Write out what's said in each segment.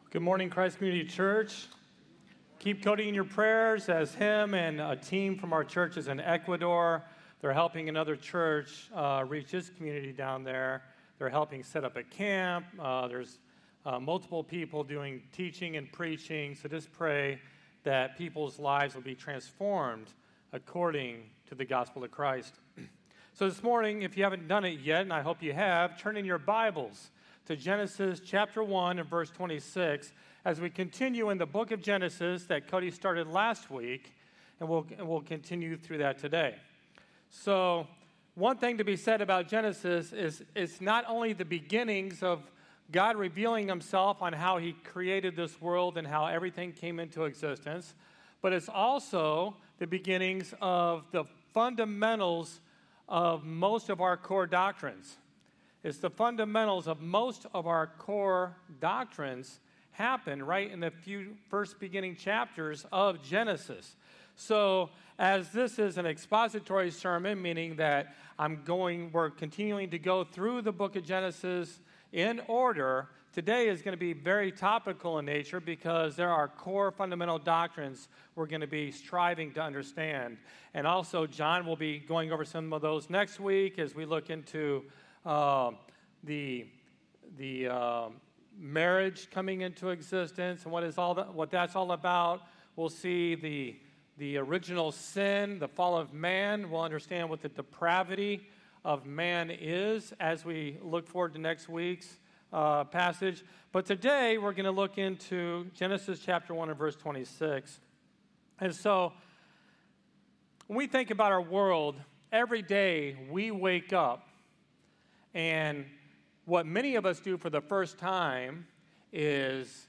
Good morning, Christ Community Church. Keep Cody in your prayers as him and a team from our churches in Ecuador. They're helping another church reach this community down there. They're helping set up a camp. There's multiple people doing teaching and preaching. So just pray that people's lives will be transformed according to the gospel of Christ. So this morning, if you haven't done it yet, and I hope you have, turn in your Bibles to Genesis chapter 1 and verse 26 as we continue in the book of Genesis that Cody started last week, and we'll continue through that today. So one thing to be said about Genesis is it's not only the beginnings of God revealing himself on how he created this world and how everything came into existence, but it's also the beginnings of the fundamentals of most of our core doctrines. It's the fundamentals of most of our core doctrines happen right in the first beginning chapters of Genesis. So as this is an expository sermon, meaning that we're continuing to go through the book of Genesis in order, today is going to be very topical in nature because there are core fundamental doctrines we're going to be striving to understand. And also, John will be going over some of those next week as we look into the marriage coming into existence and what that's all about. We'll see the original sin, the fall of man. We'll understand what the depravity of man is as we look forward to next week's passage. But today we're going to look into Genesis chapter 1 and verse 26. And so when we think about our world, every day we wake up, and what many of us do for the first time is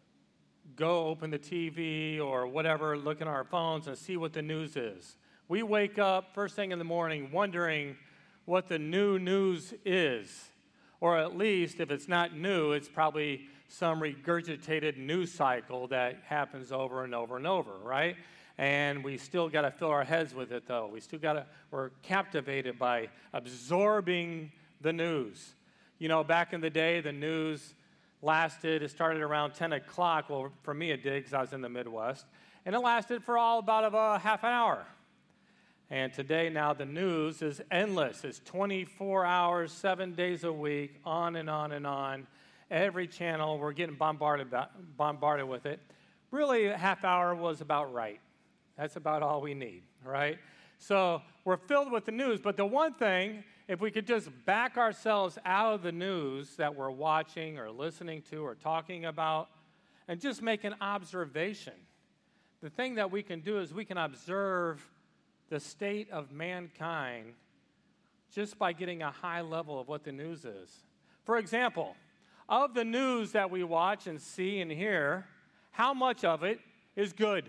go open the TV or whatever, look at our phones and see what the news is. We wake up first thing in the morning wondering what the new news is. Or at least, if it's not new, it's probably some regurgitated news cycle that happens over and over and over, right? And we still got to fill our heads with it, though. We're captivated by absorbing the news. You know, back in the day, the news it started around 10 o'clock. Well, for me it did because I was in the Midwest. And it lasted for about a half an hour. And today now the news is endless. It's 24 hours, 7 days a week, on and on and on. Every channel, we're getting bombarded with it. Really, a half hour was about right. That's about all we need, right? So we're filled with the news. But the one thing, if we could just back ourselves out of the news that we're watching or listening to or talking about and just make an observation, the thing that we can do is we can observe the state of mankind just by getting a high level of what the news is. For example, of the news that we watch and see and hear, how much of it is good?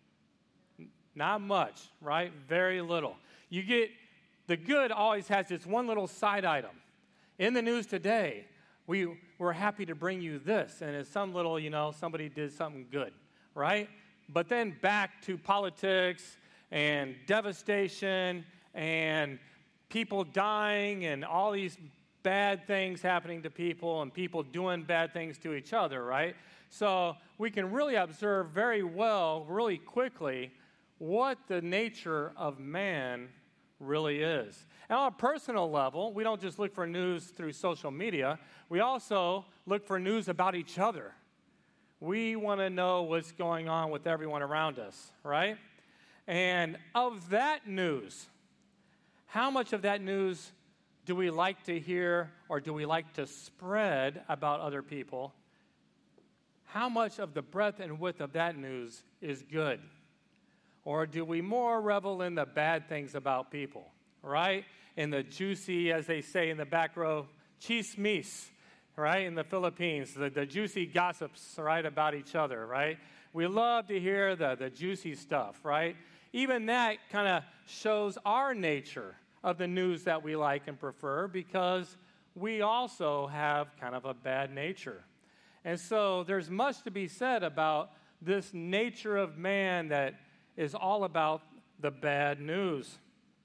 Not much, right? Very little. The good always has this one little side item. In the news today, we're happy to bring you this, and it's some little, somebody did something good, right? But then back to politics and devastation and people dying and all these bad things happening to people and people doing bad things to each other, right? So we can really observe very well, really quickly, what the nature of man really is. And on a personal level, we don't just look for news through social media. We also look for news about each other. We want to know what's going on with everyone around us, right? And of that news, how much of that news do we like to hear or do we like to spread about other people? How much of the breadth and width of that news is good? Or do we more revel in the bad things about people, right? In the juicy, as they say in the back row, chismis, right? In the Philippines, the juicy gossips, right, about each other, right? We love to hear the juicy stuff, right? Even that kind of shows our nature of the news that we like and prefer because we also have kind of a bad nature. And so there's much to be said about this nature of man that is all about the bad news.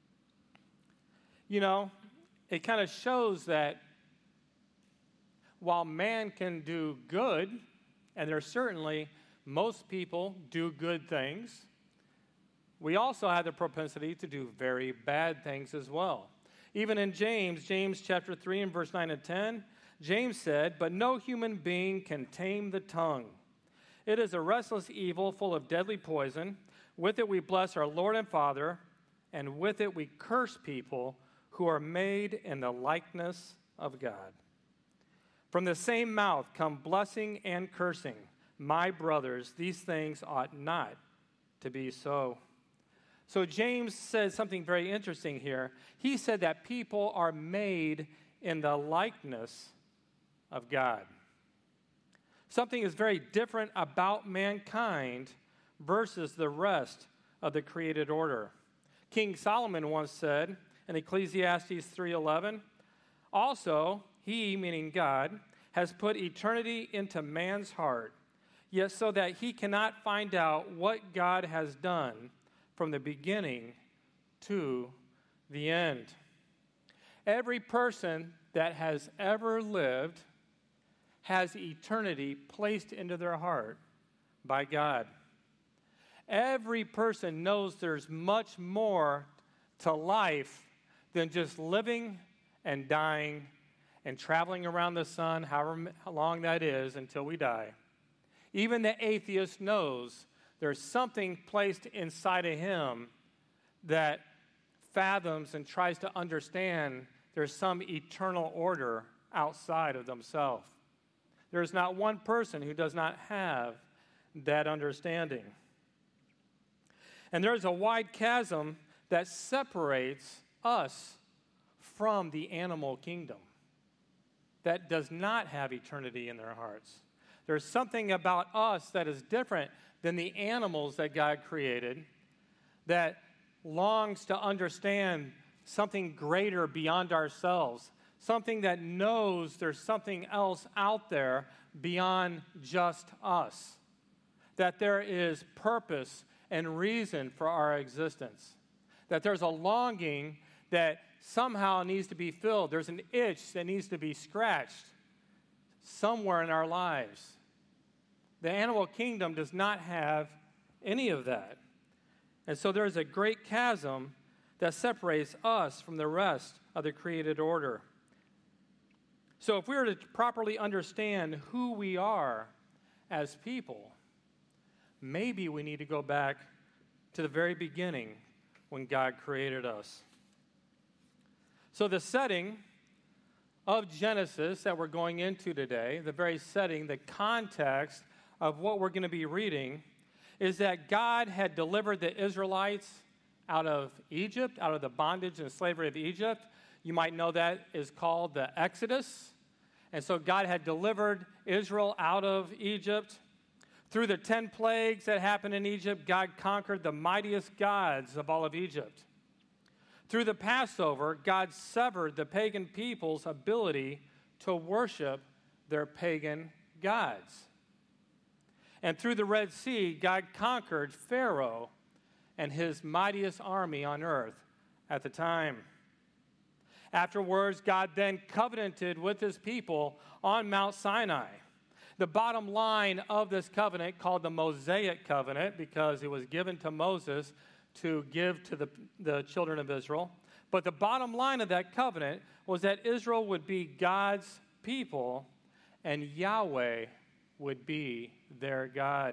It kind of shows that while man can do good And there's certainly, most people do good things. We also have the propensity to do very bad things as well. Even in James chapter 3 and verse 9 and 10, James said, "But no human being can tame the tongue. It is a restless evil full of deadly poison. With it we bless our Lord and Father, and with it we curse people who are made in the likeness of God. From the same mouth come blessing and cursing. My brothers, these things ought not to be so." So James says something very interesting here. He said that people are made in the likeness of God. Something is very different about mankind versus the rest of the created order. King Solomon once said in Ecclesiastes 3:11, "Also, he," meaning God, "has put eternity into man's heart, yet so that he cannot find out what God has done from the beginning to the end." Every person that has ever lived has eternity placed into their heart by God. Every person knows there's much more to life than just living and dying and traveling around the sun, however long that is, until we die. Even the atheist knows there's something placed inside of him that fathoms and tries to understand there's some eternal order outside of themselves. There's not one person who does not have that understanding. And there's a wide chasm that separates us from the animal kingdom that does not have eternity in their hearts. There's something about us that is different than the animals that God created, that longs to understand something greater beyond ourselves, something that knows there's something else out there beyond just us, that there is purpose and reason for our existence, that there's a longing that somehow needs to be filled. There's an itch that needs to be scratched somewhere in our lives. The animal kingdom does not have any of that. And so there's a great chasm that separates us from the rest of the created order. So if we were to properly understand who we are as people, maybe we need to go back to the very beginning when God created us. So the setting of Genesis that we're going into today, the very setting, the context of what we're going to be reading, is that God had delivered the Israelites out of Egypt, out of the bondage and slavery of Egypt. You might know that is called the Exodus. And so God had delivered Israel out of Egypt. Through the 10 plagues that happened in Egypt, God conquered the mightiest gods of all of Egypt. Through the Passover, God severed the pagan people's ability to worship their pagan gods. And through the Red Sea, God conquered Pharaoh and his mightiest army on earth at the time. Afterwards, God then covenanted with his people on Mount Sinai. The bottom line of this covenant, called the Mosaic covenant, because it was given to Moses to give to the children of Israel. But the bottom line of that covenant was that Israel would be God's people and Yahweh would be their God.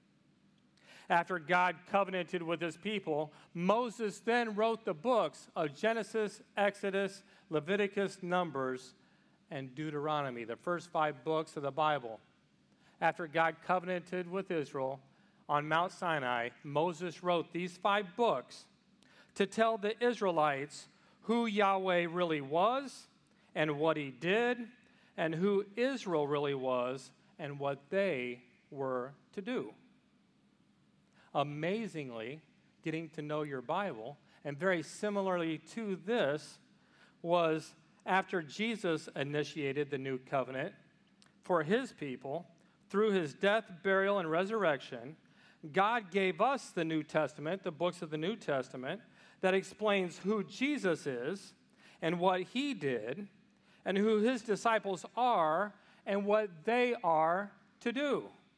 After God covenanted with his people, Moses then wrote the books of Genesis, Exodus, Leviticus, Numbers, and Deuteronomy, the first 5 books of the Bible. After God covenanted with Israel on Mount Sinai, Moses wrote these 5 books to tell the Israelites who Yahweh really was and what he did, and who Israel really was and what they were to do. Amazingly, getting to know your Bible, and very similarly to this, was after Jesus initiated the new covenant for his people through his death, burial, and resurrection. God gave us the New Testament, the books of the New Testament, that explains who Jesus is and what he did and who his disciples are and what they are to do.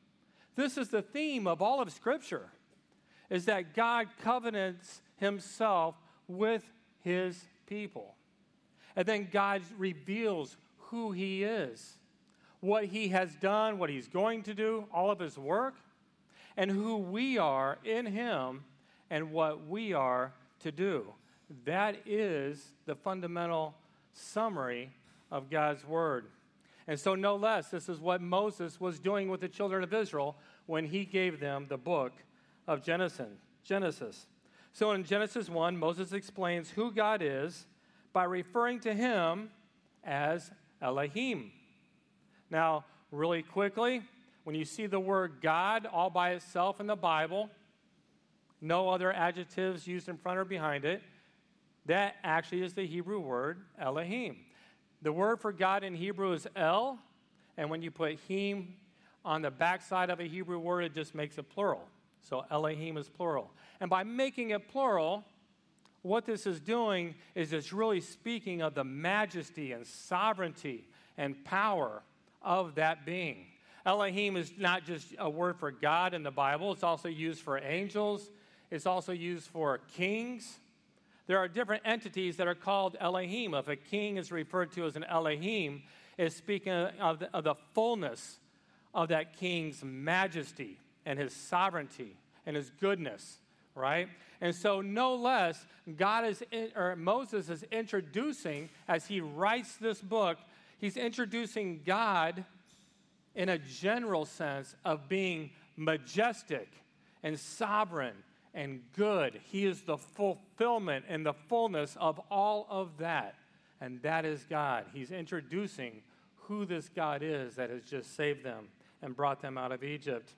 This is the theme of all of Scripture, is that God covenants himself with his people. And then God reveals who he is, what he has done, what he's going to do, all of his work, and who we are in him and what we are to do. That is the fundamental summary of God's word. And so no less, this is what Moses was doing with the children of Israel when he gave them the book of Genesis. So in Genesis 1, Moses explains who God is by referring to him as Elohim. Now, really quickly, when you see the word God all by itself in the Bible, no other adjectives used in front or behind it, that actually is the Hebrew word Elohim. The word for God in Hebrew is El, and when you put him on the backside of a Hebrew word, it just makes it plural. So Elohim is plural. And by making it plural, what this is doing is it's really speaking of the majesty and sovereignty and power of that being. Elohim is not just a word for God in the Bible. It's also used for angels. It's also used for kings. There are different entities that are called Elohim. If a king is referred to as an Elohim, it's speaking of the fullness of that king's majesty and his sovereignty and his goodness, right? And so no less, Moses is introducing, as he writes this book, he's introducing God in a general sense of being majestic and sovereign and good. He is the fulfillment and the fullness of all of that, and that is God. He's introducing who this God is that has just saved them and brought them out of Egypt.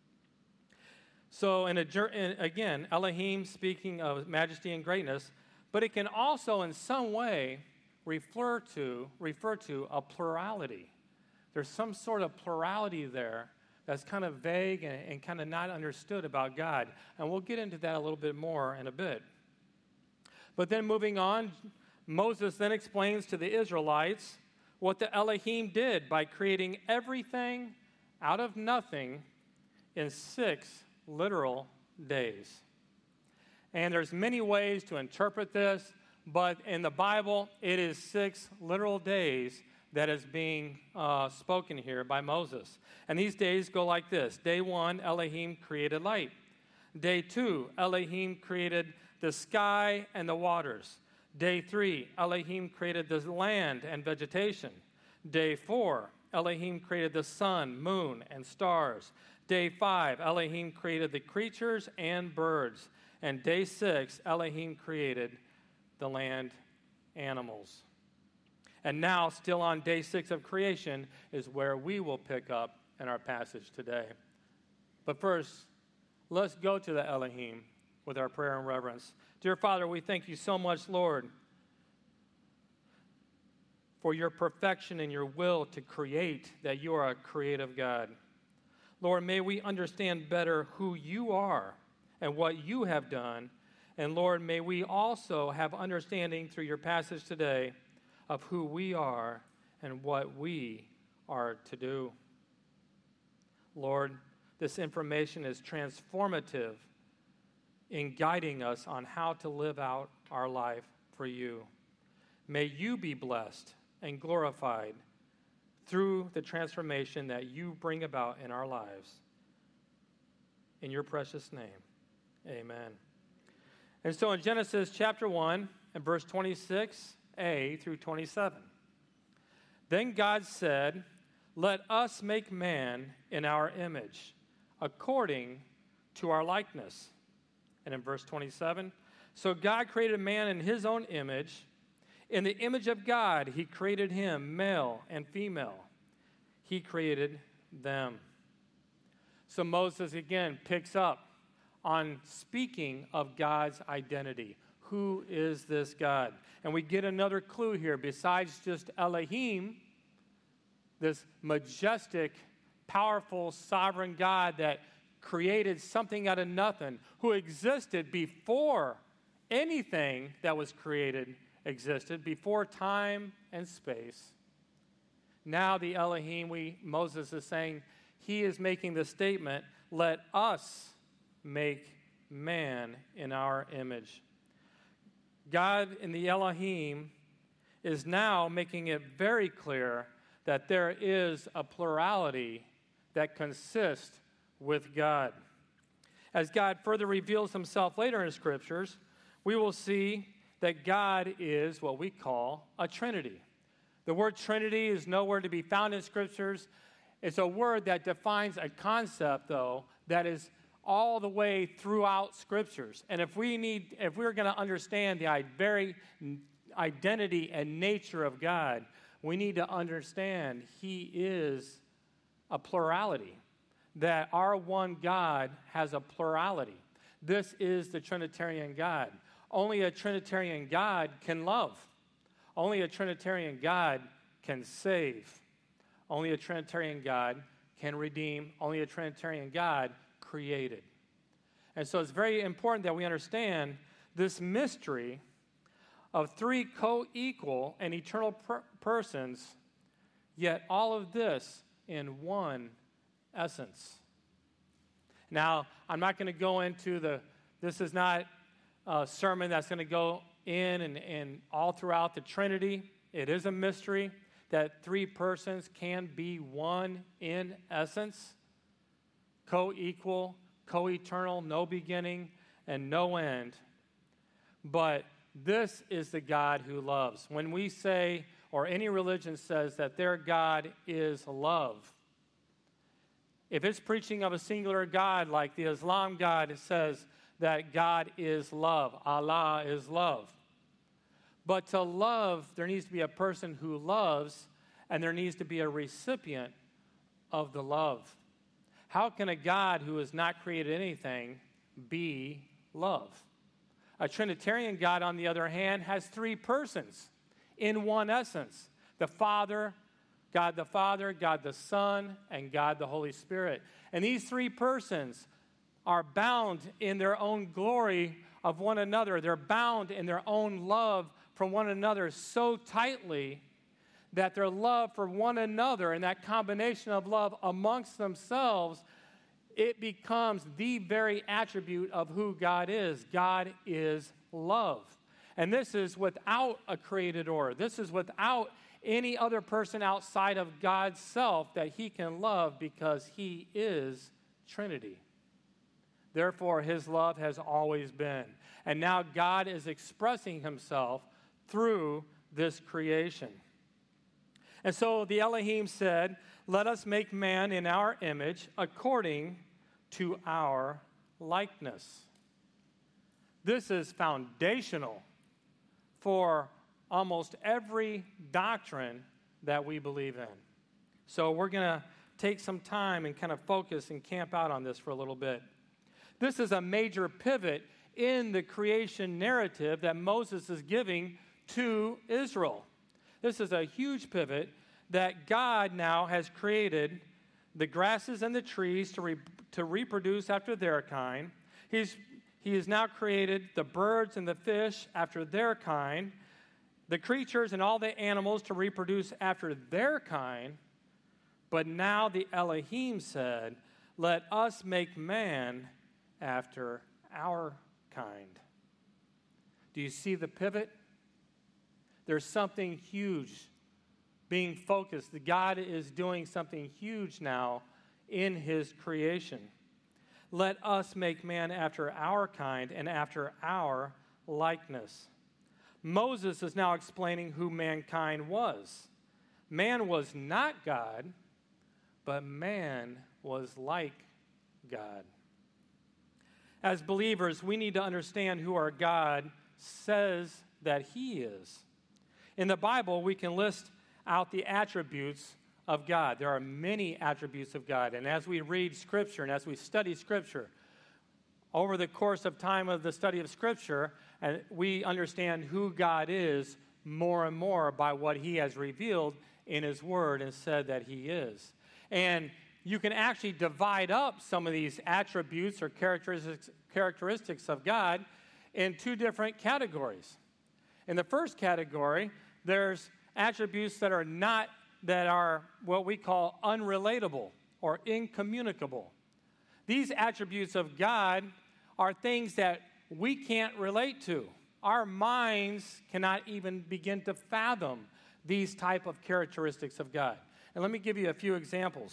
So, again, Elohim speaking of majesty and greatness, but it can also in some way refer to a plurality. There's some sort of plurality there that's kind of vague and kind of not understood about God. And we'll get into that a little bit more in a bit. But then moving on, Moses then explains to the Israelites what the Elohim did by creating everything out of nothing in 6 literal days. And there's many ways to interpret this, but in the Bible, it is 6 literal days that is being spoken here by Moses. And these days go like this. Day 1, Elohim created light. Day 2, Elohim created the sky and the waters. Day 3, Elohim created the land and vegetation. Day 4, Elohim created the sun, moon, and stars. Day 5, Elohim created the creatures and birds. And day 6, Elohim created the land animals. And now, still on day 6 of creation, is where we will pick up in our passage today. But first, let's go to the Elohim with our prayer and reverence. Dear Father, we thank you so much, Lord, for your perfection and your will to create, that you are a creative God. Lord, may we understand better who you are and what you have done. And Lord, may we also have understanding through your passage today of who we are and what we are to do. Lord, this information is transformative in guiding us on how to live out our life for you. May you be blessed and glorified through the transformation that you bring about in our lives. In your precious name, amen. And so in Genesis chapter 1 and verse 26a through 27, then God said, "Let us make man in our image, according to our likeness." And in verse 27, so God created man in his own image. In the image of God, he created him, male and female. He created them. So Moses again picks up on speaking of God's identity. Who is this God? And we get another clue here. Besides just Elohim, this majestic, powerful, sovereign God that created something out of nothing, who existed before anything that was created existed, before time and space. Now the Elohim, Moses is saying, he is making the statement, let us make man in our image. God in the Elohim is now making it very clear that there is a plurality that consists with God. As God further reveals himself later in Scriptures, we will see that God is what we call a Trinity. The word Trinity is nowhere to be found in Scriptures. It's a word that defines a concept, though, that is all the way throughout Scriptures. And if we're going to understand the very identity and nature of God, we need to understand he is a plurality, that our one God has a plurality. This is the Trinitarian God. Only a Trinitarian God can love. Only a Trinitarian God can save. Only a Trinitarian God can redeem. Only a Trinitarian God created. And so it's very important that we understand this mystery of three co-equal and eternal persons, yet all of this in one essence. Now, I'm not going to go into this is not a sermon that's going to go in and all throughout the Trinity. It is a mystery that three persons can be one in essence, co-equal, co-eternal, no beginning and no end. But this is the God who loves. When we say, or any religion says, that their God is love, if it's preaching of a singular God, like the Islam God says that God is love, Allah is love. But to love, there needs to be a person who loves, and there needs to be a recipient of the love. How can a God who has not created anything be love? A Trinitarian God, on the other hand, has three persons in one essence. God the Father, God the Son, and God the Holy Spirit. And these three persons are bound in their own glory of one another. They're bound in their own love from one another so tightly that their love for one another and that combination of love amongst themselves, it becomes the very attribute of who God is. God is love. And this is without a created order. This is without any other person outside of God's self that he can love, because he is Trinity. Therefore, his love has always been. And now God is expressing himself through this creation. And so the Elohim said, let us make man in our image according to our likeness. This is foundational for almost every doctrine that we believe in. So we're going to take some time and kind of focus and camp out on this for a little bit. This is a major pivot in the creation narrative that Moses is giving to Israel. This is a huge pivot that God now has created the grasses and the trees to reproduce after their kind. He has now created the birds and the fish after their kind, the creatures and all the animals to reproduce after their kind. But now the Elohim said, let us make man after our kind. Do you see the pivot? There's something huge being focused. God is doing something huge now in his creation. Let us make man after our kind and after our likeness. Moses is now explaining who mankind was. Man was not God, but man was like God. As believers, we need to understand who our God says that he is. In the Bible, we can list out the attributes of God. There are many attributes of God. And as we read Scripture and as we study Scripture, over the course of time of the study of Scripture, we understand who God is more and more by what he has revealed in his word and said that he is. And you can actually divide up some of these attributes or characteristics of God in two different categories. In the first category, there's attributes that are what we call unrelatable or incommunicable. These attributes of God are things that we can't relate to. Our minds cannot even begin to fathom these type of characteristics of God. And let me give you a few examples.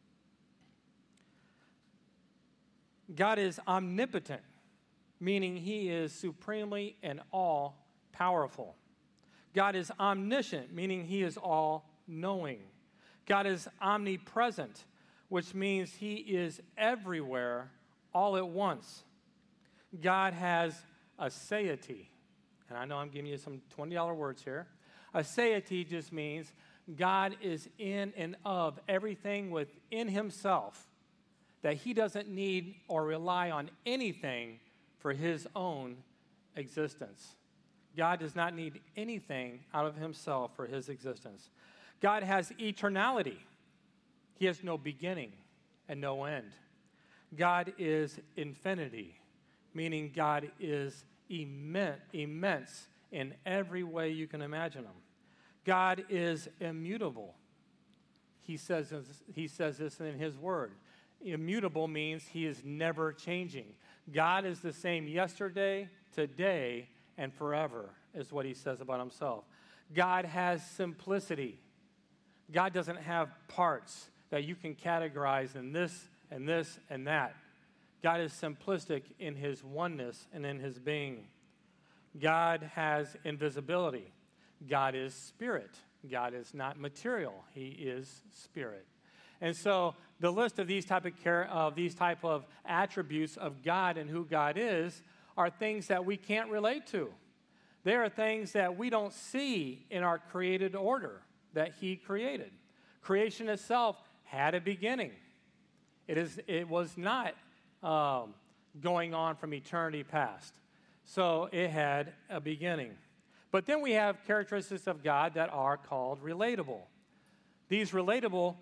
God is omnipotent, meaning he is supremely and all-powerful. God is omniscient, meaning he is all-knowing. God is omnipresent, which means he is everywhere all at once. God has aseity, and I know I'm giving you some $20 words here. Aseity just means God is in and of everything within himself, that he doesn't need or rely on anything for his own existence. God does not need anything out of himself for his existence. God has eternality. He has no beginning and no end. God is infinity, meaning God is immense in every way you can imagine him. God is immutable. He says this in his word. Immutable means he is never changing. God is the same yesterday, today, and forever, is what he says about himself. God has simplicity. God doesn't have parts that you can categorize in this and this and that. God is simplistic in his oneness and in his being. God has invisibility. God is spirit. God is not material. He is spirit. And so the list of these type of attributes of God and who God is are things that we can't relate to. They are things that we don't see in our created order that he created. Creation itself had a beginning. It was not going on from eternity past. So it had a beginning. But then we have characteristics of God that are called relatable. These relatable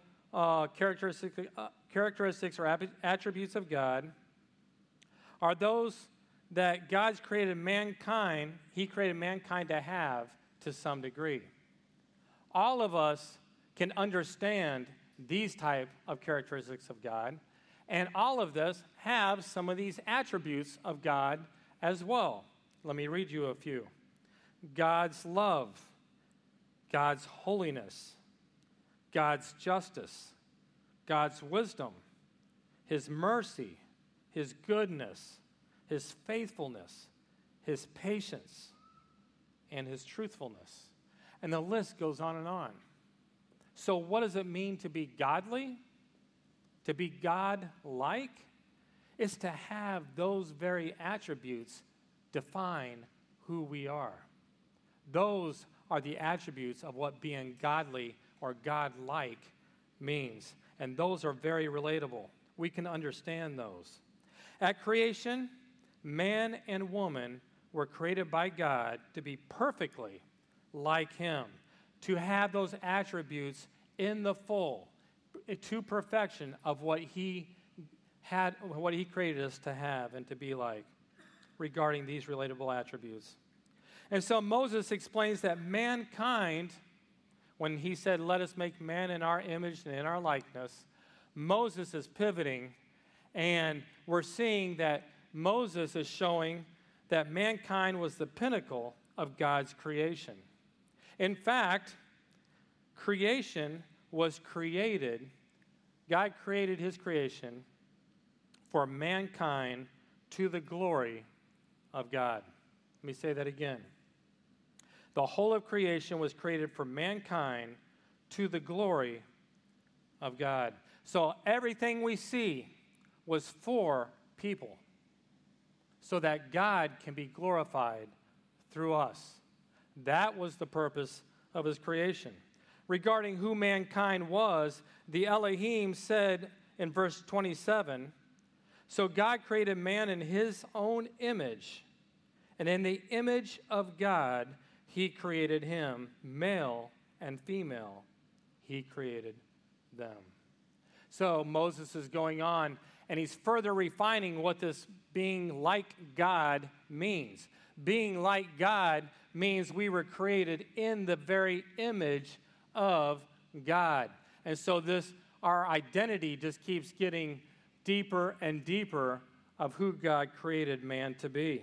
characteristics or attributes of God are those that God's created mankind, he created mankind to have to some degree. All of us can understand these type of characteristics of God, and all of us have some of these attributes of God as well. Let me read you a few. God's love, God's holiness, God's justice, God's wisdom, his mercy, his goodness, his faithfulness, his patience, and his truthfulness. And the list goes on and on. So what does it mean to be godly? To be God-like? It's to have those very attributes define who we are. Those are the attributes of what being godly or God-like means. And those are very relatable. We can understand those. At creation, man and woman were created by God to be perfectly like him, to have those attributes in the full, to perfection of what he created us to have and to be like regarding these relatable attributes. And so Moses explains that mankind, when he said, let us make man in our image and in our likeness, Moses is pivoting, and we're seeing that Moses is showing that mankind was the pinnacle of God's creation. In fact, creation was created, God created his creation for mankind to the glory of God. Let me say that again. The whole of creation was created for mankind to the glory of God. So everything we see was for people, so that God can be glorified through us. That was the purpose of his creation. Regarding who mankind was, the Elohim said in verse 27, so God created man in his own image, and in the image of God he created him, male and female, he created them. So Moses is going on, and he's further refining what this being like God means. Being like God means we were created in the very image of God. And so this our identity just keeps getting deeper and deeper of who God created man to be.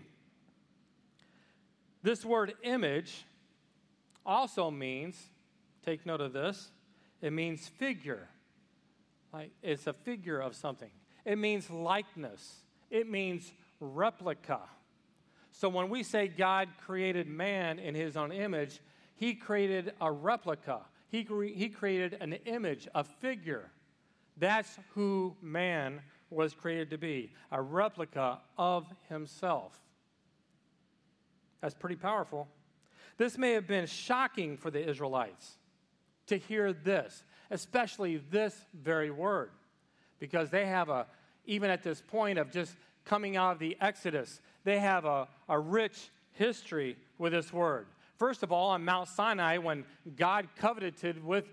This word image also means, take note of this, it means figure. Like it's a figure of something. It means likeness. It means replica. So when we say God created man in his own image, he created a replica. He created an image, a figure. That's who man was created to be, a replica of himself. That's pretty powerful. This may have been shocking for the Israelites to hear this, especially this very word, because they have even at this point of just coming out of the Exodus, they have a rich history with this word. First of all, on Mount Sinai, when God covenanted with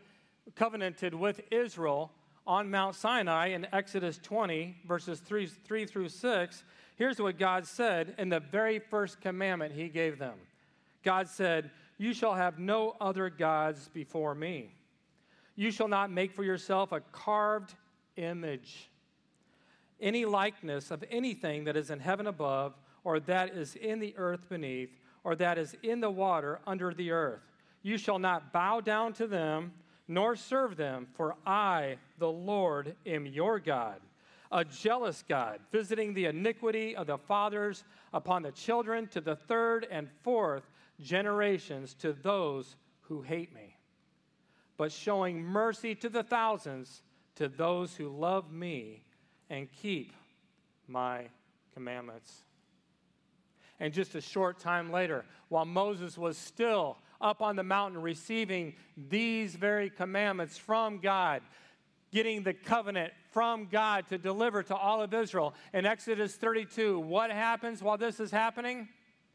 Israel on Mount Sinai in Exodus 20, verses 3 through 6, here's what God said in the very first commandment he gave them. God said, "You shall have no other gods before me. You shall not make for yourself a carved image, any likeness of anything that is in heaven above, or that is in the earth beneath, or that is in the water under the earth. You shall not bow down to them, nor serve them, for I, the Lord, am your God, a jealous God, visiting the iniquity of the fathers upon the children to the third and fourth generations to those who hate me, but showing mercy to the thousands to those who love me and keep my commandments." And just a short time later, while Moses was still up on the mountain receiving these very commandments from God, getting the covenant from God to deliver to all of Israel, in Exodus 32, what happens while this is happening?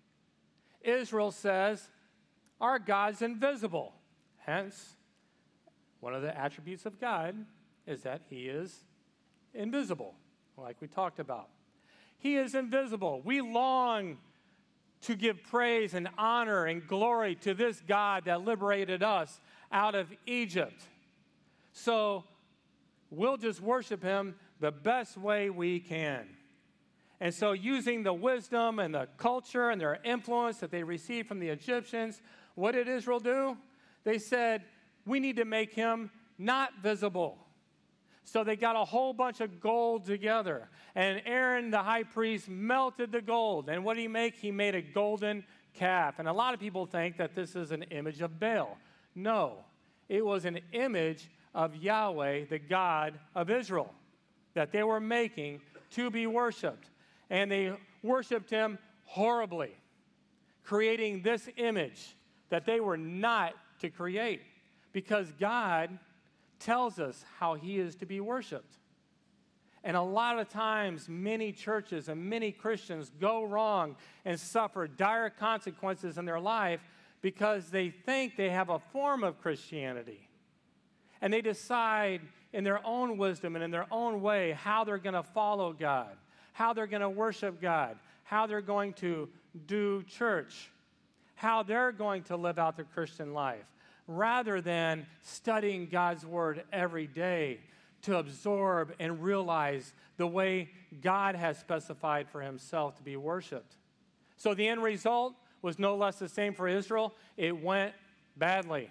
Israel says, "Our God's invisible." Hence, one of the attributes of God is that he is invisible, like we talked about. He is invisible. We long to give praise and honor and glory to this God that liberated us out of Egypt. So we'll just worship him the best way we can. And so using the wisdom and the culture and their influence that they received from the Egyptians, what did Israel do? They said, we need to make him not visible. So they got a whole bunch of gold together. And Aaron, the high priest, melted the gold. And what did he make? He made a golden calf. And a lot of people think that this is an image of Baal. No, it was an image of Yahweh, the God of Israel, that they were making to be worshiped. And they worshiped him horribly, creating this image that they were not to create, because God tells us how he is to be worshiped. And a lot of times, many churches and many Christians go wrong and suffer dire consequences in their life because they think they have a form of Christianity. And they decide in their own wisdom and in their own way how they're going to follow God, how they're going to worship God, how they're going to do church, how they're going to live out their Christian life, rather than studying God's word every day to absorb and realize the way God has specified for himself to be worshiped. So the end result was no less the same for Israel. It went badly.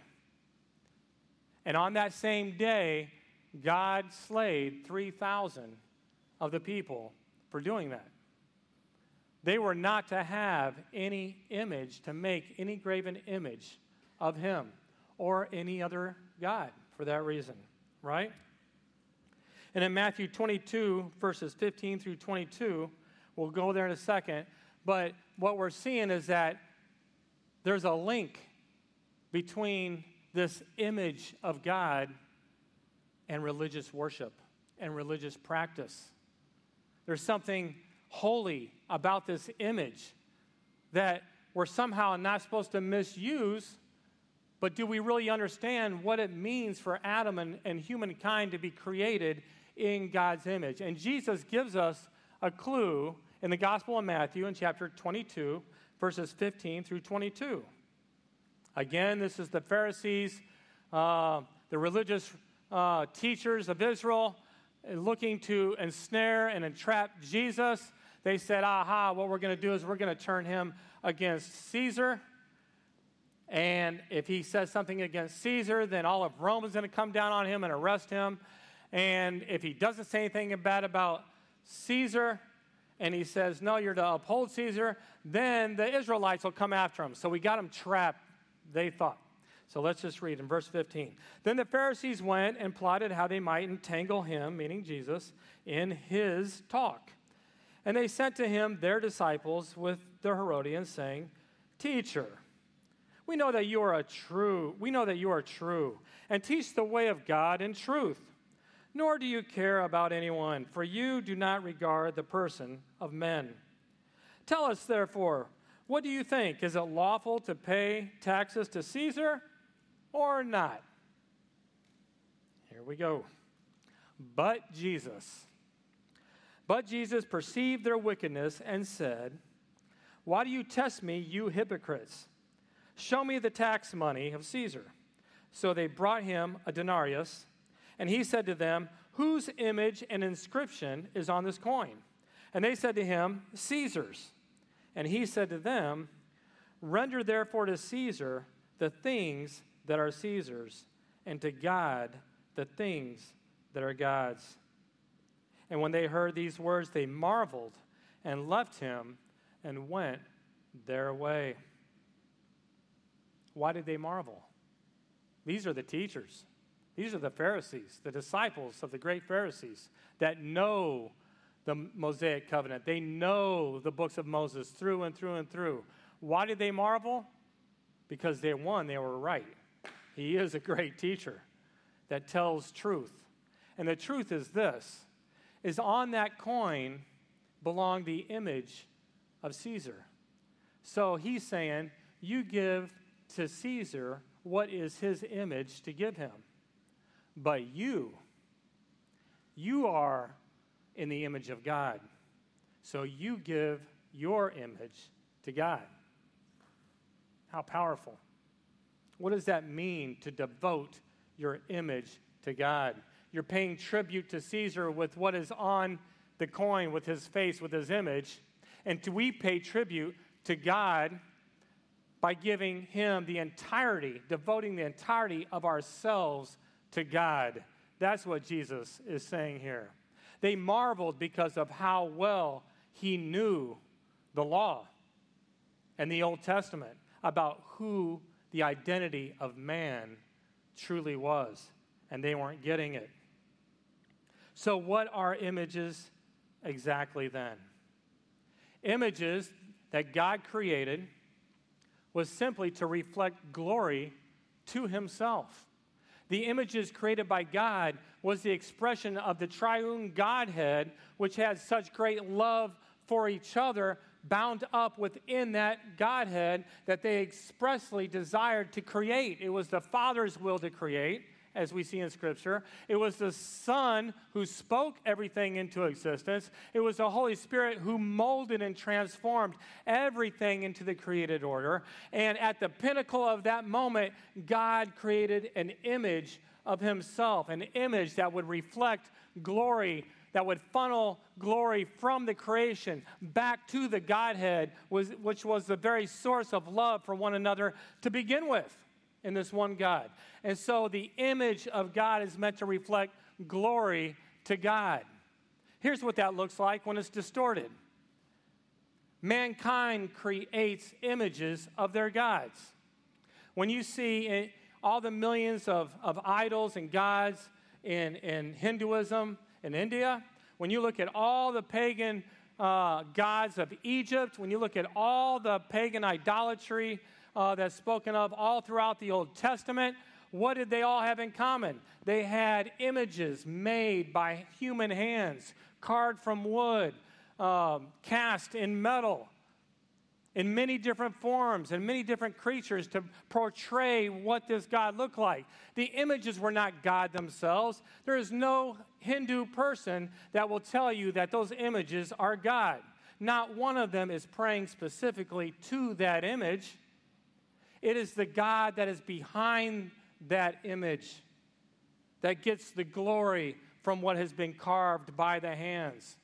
And on that same day, God slayed 3,000 of the people for doing that. They were not to have any image, to make any graven image of him or any other God for that reason, right? And in Matthew 22, verses 15 through 22, we'll go there in a second, but what we're seeing is that there's a link between this image of God and religious worship and religious practice. There's something holy about this image that we're somehow not supposed to misuse. But do we really understand what it means for Adam and humankind to be created in God's image? And Jesus gives us a clue in the Gospel of Matthew in chapter 22, verses 15 through 22. Again, this is the Pharisees, the religious teachers of Israel looking to ensnare and entrap Jesus. They said, aha, what we're going to do is we're going to turn him against Caesar. And if he says something against Caesar, then all of Rome is going to come down on him and arrest him. And if he doesn't say anything bad about Caesar, and he says, no, you're to uphold Caesar, then the Israelites will come after him. So we got him trapped, they thought. So let's just read in verse 15. Then the Pharisees went and plotted how they might entangle him, meaning Jesus, in his talk. And they sent to him their disciples with the Herodians, saying, Teacher, we know that you are true, and teach the way of God in truth. Nor do you care about anyone, for you do not regard the person of men. Tell us, therefore, what do you think? Is it lawful to pay taxes to Caesar or not? Here we go. But Jesus perceived their wickedness and said, Why do you test me, you hypocrites? Show me the tax money of Caesar. So they brought him a denarius, and he said to them, Whose image and inscription is on this coin? And they said to him, Caesar's. And he said to them, Render therefore to Caesar the things that are Caesar's, and to God the things that are God's. And when they heard these words, they marveled and left him and went their way. Why did they marvel? These are the teachers. These are the Pharisees, the disciples of the great Pharisees that know the Mosaic covenant. They know the books of Moses through and through and through. Why did they marvel? Because they were right. He is a great teacher that tells truth. And the truth is this, is on that coin belonged the image of Caesar. So he's saying, you give to Caesar what is his image to give him. But you are in the image of God. So you give your image to God. How powerful. What does that mean to devote your image to God? You're paying tribute to Caesar with what is on the coin, with his face, with his image. And we pay tribute to God by giving him the entirety, devoting the entirety of ourselves to God. That's what Jesus is saying here. They marveled because of how well he knew the law and the Old Testament about who the identity of man truly was, and they weren't getting it. So what are images exactly then? Images that God created was simply to reflect glory to himself. The images created by God was the expression of the triune Godhead, which had such great love for each other, bound up within that Godhead that they expressly desired to create. It was the Father's will to create, as we see in Scripture. It was the Son who spoke everything into existence. It was the Holy Spirit who molded and transformed everything into the created order. And at the pinnacle of that moment, God created an image of himself, an image that would reflect glory, that would funnel glory from the creation back to the Godhead, which was the very source of love for one another to begin with in this one God. And so the image of God is meant to reflect glory to God. Here's what that looks like when it's distorted. Mankind creates images of their gods. When you see all the millions of idols and gods in Hinduism in India, when you look at all the pagan gods of Egypt, when you look at all the pagan idolatry that's spoken of all throughout the Old Testament, what did they all have in common? They had images made by human hands, carved from wood, cast in metal, in many different forms and many different creatures to portray what this God looked like. The images were not God themselves. There is no Hindu person that will tell you that those images are God. Not one of them is praying specifically to that image. It is the God that is behind that image. that gets the glory from what has been carved by the hands.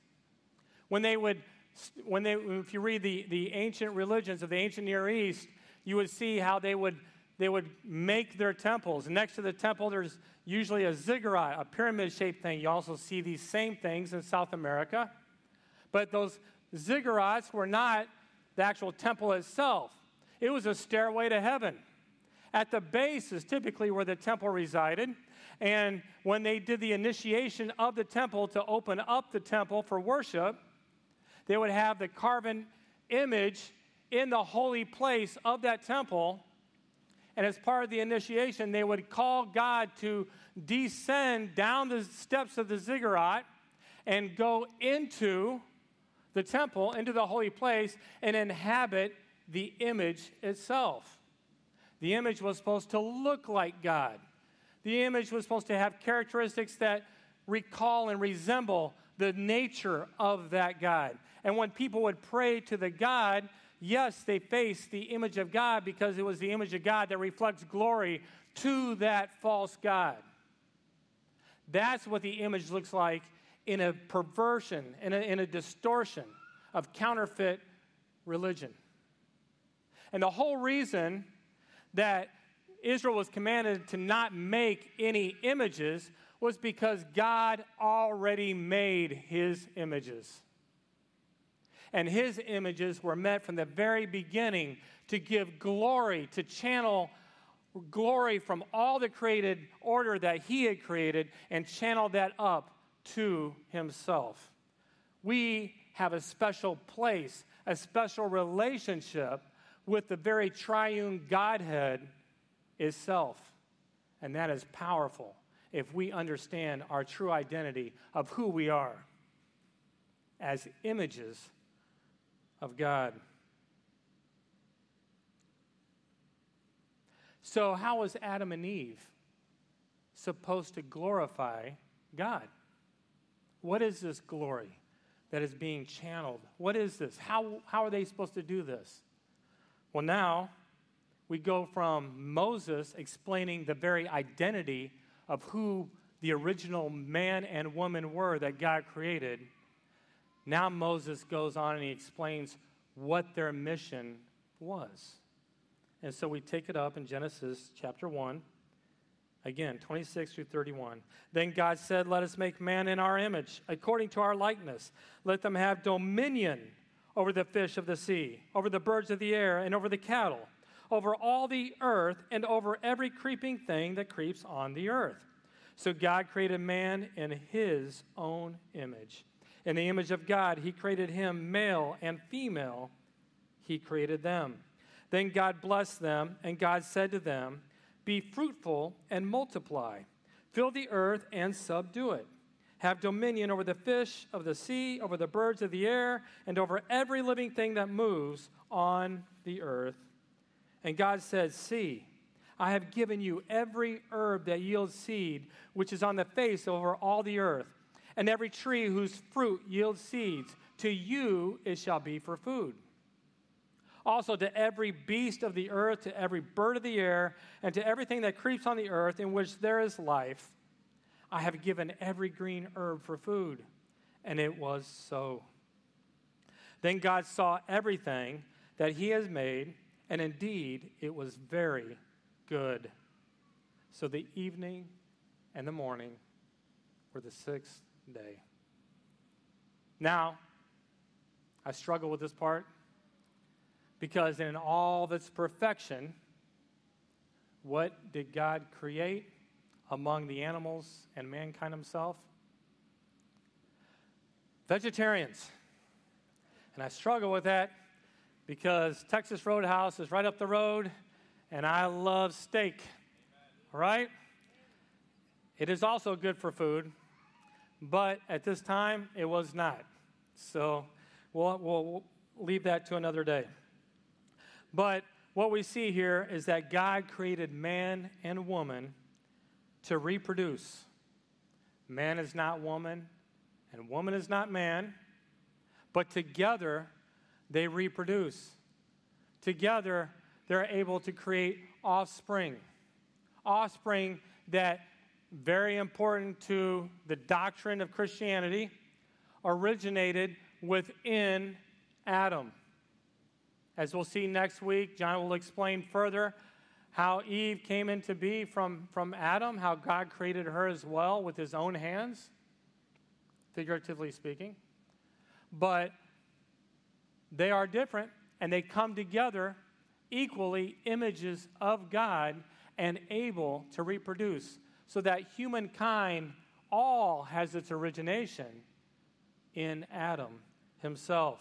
If you read the ancient religions of the ancient Near East, you would see how they would make their temples. Next to the temple, there's usually a ziggurat, a pyramid-shaped thing. You also see these same things in South America. But those ziggurats were not the actual temple itself. It was a stairway to heaven. At the base is typically where the temple resided. And when they did the initiation of the temple to open up the temple for worship, they would have the carven image in the holy place of that temple. And as part of the initiation, they would call God to descend down the steps of the ziggurat and go into the temple, into the holy place, and inhabit the image itself. The image was supposed to look like God. The image was supposed to have characteristics that recall and resemble the nature of that God. And when people would pray to the God, yes, they faced the image of God because it was the image of God that reflects glory to that false God. That's what the image looks like in a perversion, in a distortion of counterfeit religion. And the whole reason that Israel was commanded to not make any images was because God already made his images. And his images were meant from the very beginning to give glory, to channel glory from all the created order that he had created and channel that up to himself. We have a special place, a special relationship with the very triune Godhead itself. And that is powerful if we understand our true identity of who we are as images of God. So how was Adam and Eve supposed to glorify God? What is this glory that is being channeled? What is this? How are they supposed to do this? Well, now we go from Moses explaining the very identity of who the original man and woman were that God created. Now Moses goes on and he explains what their mission was. And so we take it up in Genesis chapter 1, again, 26 through 31. Then God said, "Let us make man in our image, according to our likeness. Let them have dominion over the fish of the sea, over the birds of the air, and over the cattle, over all the earth, and over every creeping thing that creeps on the earth." So God created man in his own image. In the image of God, he created him, male and female, he created them. Then God blessed them, and God said to them, "Be fruitful and multiply. Fill the earth and subdue it. Have dominion over the fish of the sea, over the birds of the air, and over every living thing that moves on the earth." And God said, "See, I have given you every herb that yields seed, which is on the face over all the earth, and every tree whose fruit yields seeds. To you it shall be for food. Also to every beast of the earth, to every bird of the air, and to everything that creeps on the earth in which there is life, I have given every green herb for food." And it was so. Then God saw everything that he has made, and indeed it was very good. So the evening and the morning were the sixth day. Now, I struggle with this part because in all of its perfection, what did God create among the animals and mankind himself? Vegetarians. And I struggle with that because Texas Roadhouse is right up the road, and I love steak. All right? It is also good for food, but at this time, it was not. So we'll leave that to another day. But what we see here is that God created man and woman to reproduce. Man is not woman, and woman is not man, but together they reproduce. Together they're able to create offspring that very important to the doctrine of Christianity, originated within Adam. As we'll see next week, John will explain further how Eve came into being from Adam, how God created her as well with his own hands, figuratively speaking. But they are different, and they come together equally images of God and able to reproduce, so that humankind all has its origination in Adam himself.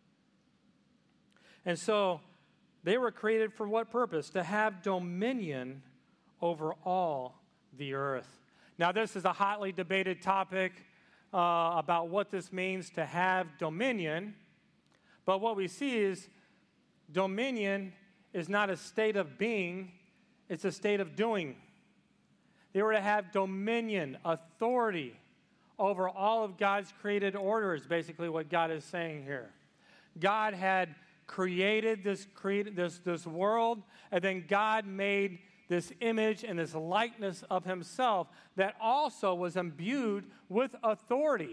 And so they were created for what purpose? To have dominion over all the earth. Now, this is a hotly debated topic about what this means to have dominion. But what we see is dominion is not a state of being, it's a state of doing. They were to have dominion, authority over all of God's created order is basically what God is saying here. God had created this world, and then God made this image and this likeness of himself that also was imbued with authority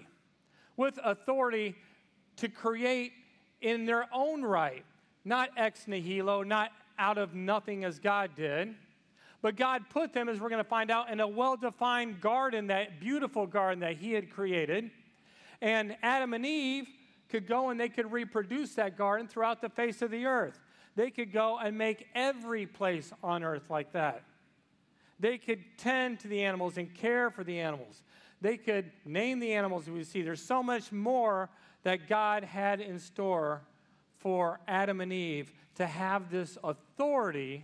to create in their own right, not ex nihilo, not out of nothing as God did. But God put them, as we're going to find out, in a well-defined garden, that beautiful garden that he had created. And Adam and Eve could go and they could reproduce that garden throughout the face of the earth. They could go and make every place on earth like that. They could tend to the animals and care for the animals. They could name the animals we see. There's so much more that God had in store for Adam and Eve to have this authority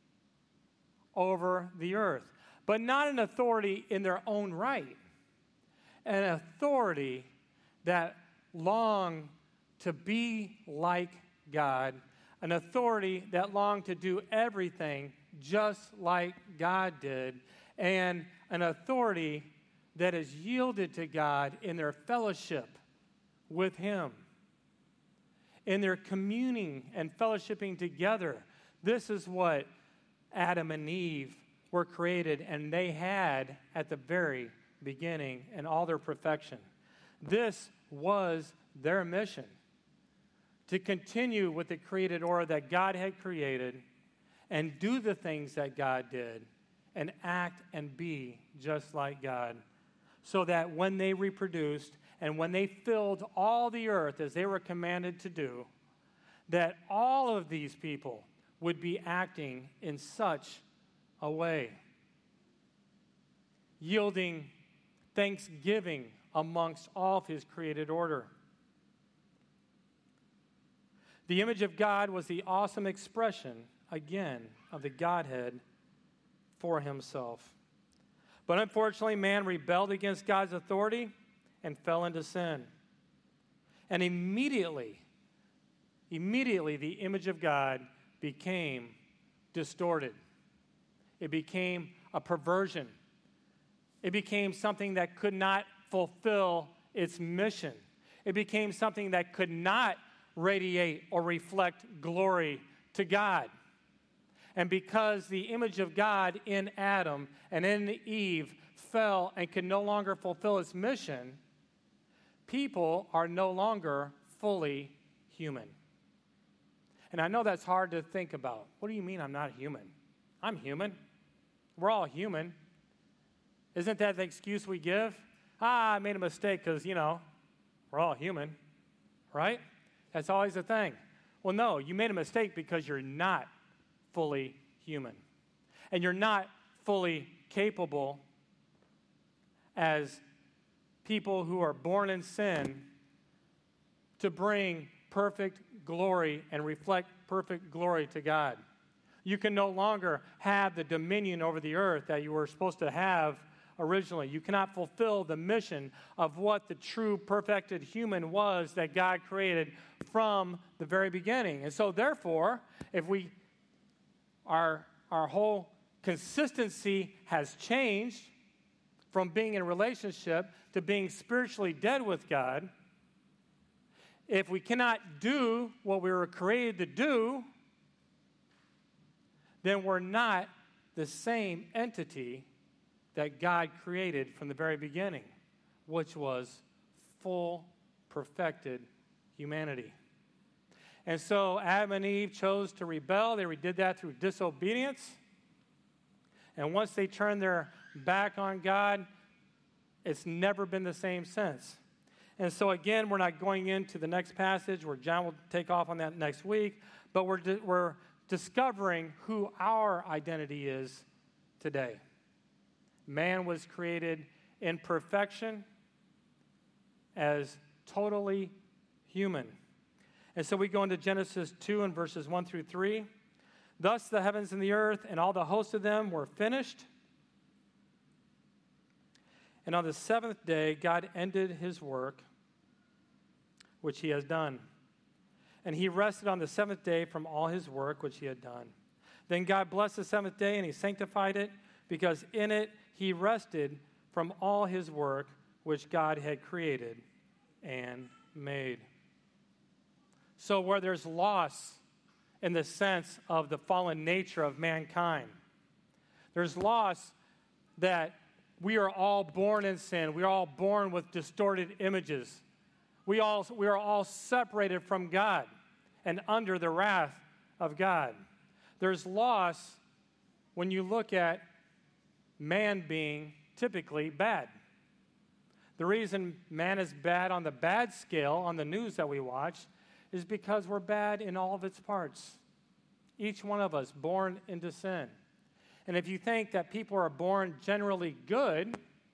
over the earth. But not an authority in their own right. An authority that longed to be like God. An authority that longed to do everything just like God did. And an authority that is yielded to God in their fellowship with him. In their communing and fellowshipping together. This is what Adam and Eve were created, and they had at the very beginning in all their perfection. This was their mission, to continue with the created order that God had created and do the things that God did and act and be just like God, so that when they reproduced and when they filled all the earth as they were commanded to do, that all of these people would be acting in such a way, yielding thanksgiving amongst all of his created order. The image of God was the awesome expression, again, of the Godhead for himself. But unfortunately, man rebelled against God's authority and fell into sin. And immediately, the image of God became distorted. It became a perversion. It became something that could not fulfill its mission. It became something that could not radiate or reflect glory to God. And because the image of God in Adam and in Eve fell and could no longer fulfill its mission, people are no longer fully human. And I know that's hard to think about. What do you mean I'm not human? I'm human. We're all human. Isn't that the excuse we give? I made a mistake because, we're all human, right? That's always the thing. Well, no, you made a mistake because you're not fully human. And you're not fully capable as people who are born in sin to bring perfect glory and reflect perfect glory to God. You can no longer have the dominion over the earth that you were supposed to have originally. You cannot fulfill the mission of what the true perfected human was that God created from the very beginning. And so therefore, if our whole consistency has changed from being in a relationship to being spiritually dead with God, if we cannot do what we were created to do, then we're not the same entity that God created from the very beginning, which was full, perfected humanity. And so Adam and Eve chose to rebel. They did that through disobedience. And once they turned their back on God, it's never been the same since. And so again, we're not going into the next passage where John will take off on that next week, but we're discovering who our identity is today. Man was created in perfection as totally human. And so we go into Genesis 2 and verses 1 through 3. Thus the heavens and the earth and all the hosts of them were finished. And on the seventh day, God ended his work, which he has done. And he rested on the seventh day from all his work, which he had done. Then God blessed the seventh day, and he sanctified it, because in it he rested from all his work, which God had created and made. So where there's loss in the sense of the fallen nature of mankind, there's loss that we are all born in sin. We are all born with distorted images. We are all separated from God and under the wrath of God. There's loss when you look at man being typically bad. The reason man is bad on the bad scale on the news that we watch is because we're bad in all of its parts. Each one of us born into sin. And if you think that people are born generally good,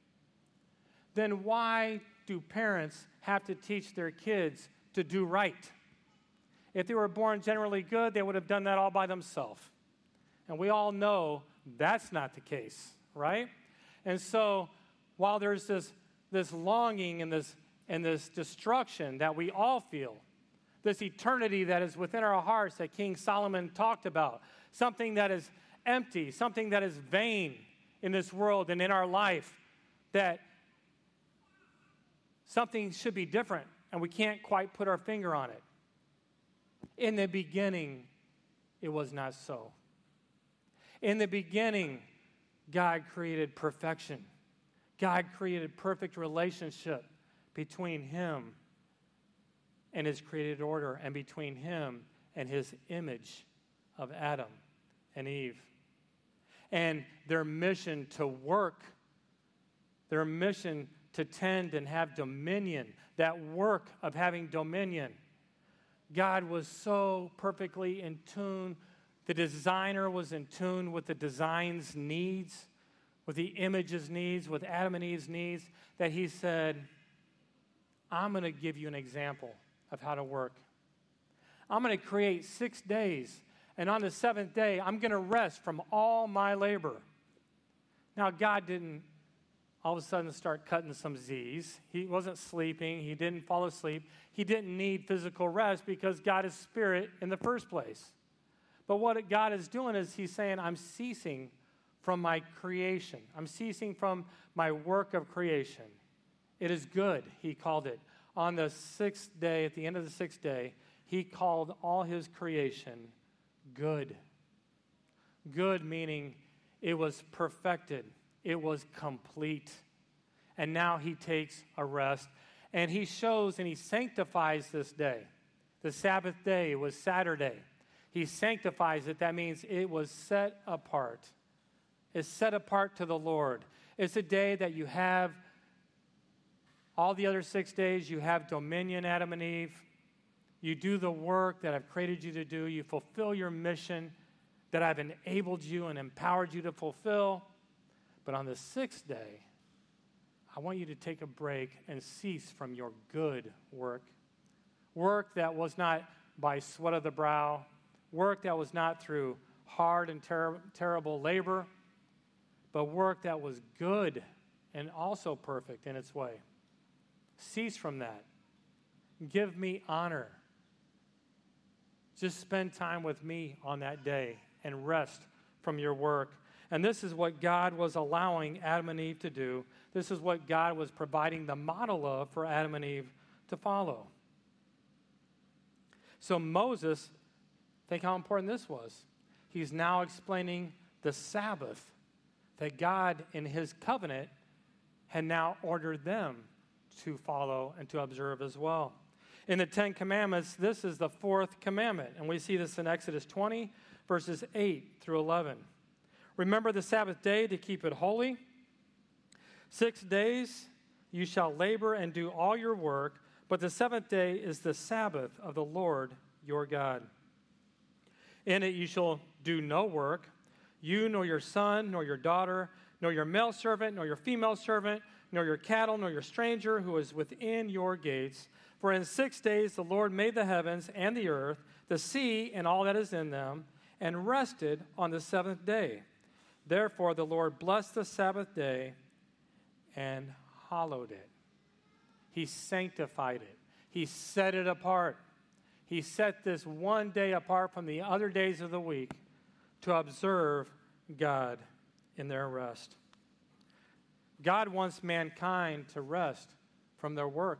then why do parents have to teach their kids to do right? If they were born generally good, they would have done that all by themselves. And we all know that's not the case, right? And so while there's this longing and this destruction that we all feel, this eternity that is within our hearts that King Solomon talked about, something that is empty, something that is vain in this world and in our life, that something should be different, and we can't quite put our finger on it. In the beginning, it was not so. In the beginning, God created perfection. God created perfect relationship between him and his created order, and between him and his image of Adam and Eve. And their mission to work, their mission to tend and have dominion, that work of having dominion, God was so perfectly in tune. The designer was in tune with the design's needs, with the image's needs, with Adam and Eve's needs, that he said, I'm going to give you an example of how to work. I'm going to create 6 days, and on the seventh day, I'm going to rest from all my labor. Now, God didn't all of a sudden start cutting some Z's. He wasn't sleeping. He didn't fall asleep. He didn't need physical rest because God is spirit in the first place. But what God is doing is he's saying, I'm ceasing from my creation. I'm ceasing from my work of creation. It is good, he called it. On the sixth day, at the end of the sixth day, he called all his creation good. Good meaning it was perfected. It was complete. And now he takes a rest. And he shows and he sanctifies this day. The Sabbath day was Saturday. He sanctifies it. That means it was set apart. It's set apart to the Lord. It's a day that you have all the other 6 days. You have dominion, Adam and Eve. You do the work that I've created you to do. You fulfill your mission that I've enabled you and empowered you to fulfill. But on the sixth day, I want you to take a break and cease from your good work. Work that was not by sweat of the brow. Work that was not through hard and terrible labor. But work that was good and also perfect in its way. Cease from that. Give me honor. Just spend time with me on that day and rest from your work. And this is what God was allowing Adam and Eve to do. This is what God was providing the model of for Adam and Eve to follow. So Moses, think how important this was. He's now explaining the Sabbath that God in his covenant had now ordered them to follow and to observe as well. In the Ten Commandments, this is the fourth commandment, and we see this in Exodus 20, verses 8 through 11. Remember the Sabbath day to keep it holy. 6 days you shall labor and do all your work, but the seventh day is the Sabbath of the Lord your God. In it you shall do no work, you nor your son, nor your daughter, nor your male servant, nor your female servant, nor your cattle, nor your stranger who is within your gates. For in 6 days the Lord made the heavens and the earth, the sea and all that is in them, and rested on the seventh day. Therefore the Lord blessed the Sabbath day and hallowed it. He sanctified it. He set it apart. He set this one day apart from the other days of the week to observe God in their rest. God wants mankind to rest from their work.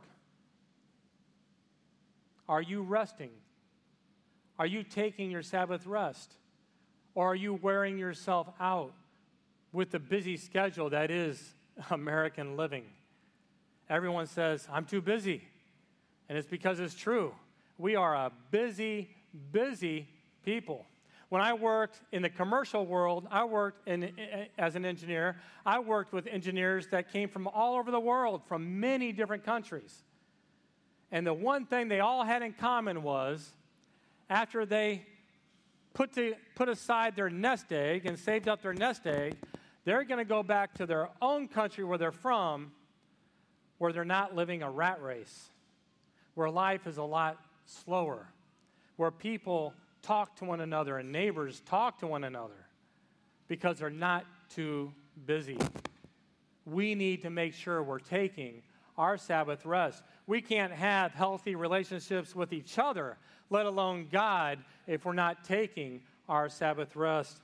Are you resting? Are you taking your Sabbath rest? Or are you wearing yourself out with the busy schedule that is American living? Everyone says, I'm too busy. And it's because it's true. We are a busy, busy people. When I worked in the commercial world, as an engineer. I worked with engineers that came from all over the world, from many different countries. And the one thing they all had in common was, after they put aside their nest egg and saved up their nest egg, they're going to go back to their own country where they're from, where they're not living a rat race, where life is a lot slower, where people talk to one another and neighbors talk to one another because they're not too busy. We need to make sure we're taking our Sabbath rest. We can't have healthy relationships with each other, let alone God, if we're not taking our Sabbath rest.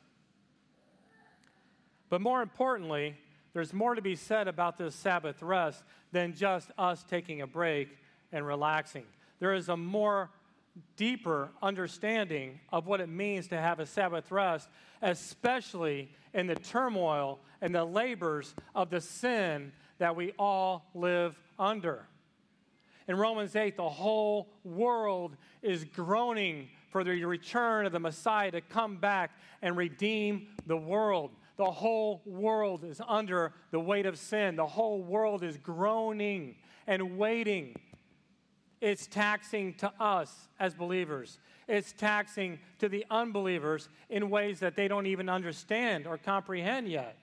But more importantly, there's more to be said about this Sabbath rest than just us taking a break and relaxing. There is a more deeper understanding of what it means to have a Sabbath rest, especially in the turmoil and the labors of the sin that we all live under. In Romans 8, the whole world is groaning for the return of the Messiah to come back and redeem the world. The whole world is under the weight of sin. The whole world is groaning and waiting. It's taxing to us as believers. It's taxing to the unbelievers in ways that they don't even understand or comprehend yet.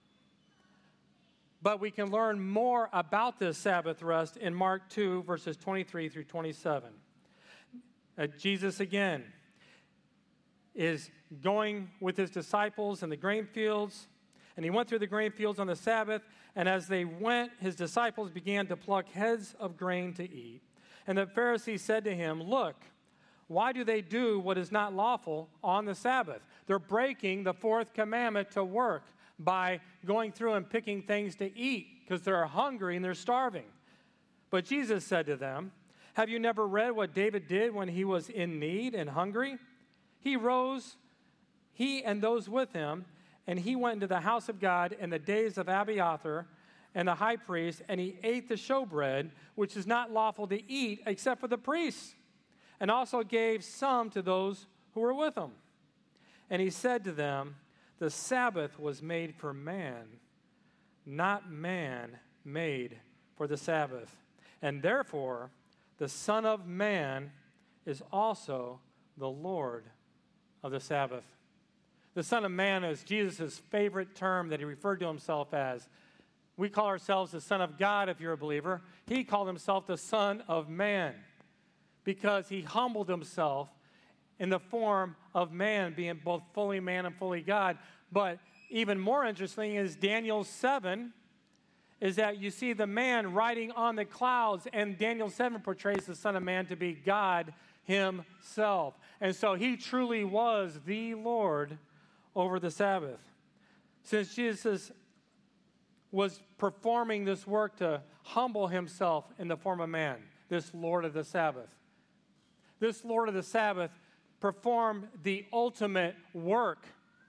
But we can learn more about this Sabbath rest in Mark 2, verses 23 through 27. Jesus again is going with his disciples in the grain fields, and he went through the grain fields on the Sabbath, and as they went, his disciples began to pluck heads of grain to eat. And the Pharisees said to him, "Look, why do they do what is not lawful on the Sabbath?" They're breaking the fourth commandment to work by going through and picking things to eat because they're hungry and they're starving. But Jesus said to them, "Have you never read what David did when he was in need and hungry? He rose, he and those with him, and he went into the house of God in the days of Abiathar and the high priest, and he ate the showbread, which is not lawful to eat except for the priests, and also gave some to those who were with him. And he said to them, the Sabbath was made for man, not man made for the Sabbath. And therefore, the Son of Man is also the Lord of the Sabbath." The Son of Man is Jesus' favorite term that he referred to himself as. We call ourselves the Son of God if you're a believer. He called himself the Son of Man because he humbled himself in the form of man, being both fully man and fully God. But even more interesting is Daniel 7, is that you see the man riding on the clouds, and Daniel 7 portrays the Son of Man to be God himself. And so he truly was the Lord over the Sabbath. Since Jesus was performing this work to humble himself in the form of man, this Lord of the Sabbath. This Lord of the Sabbath performed the ultimate work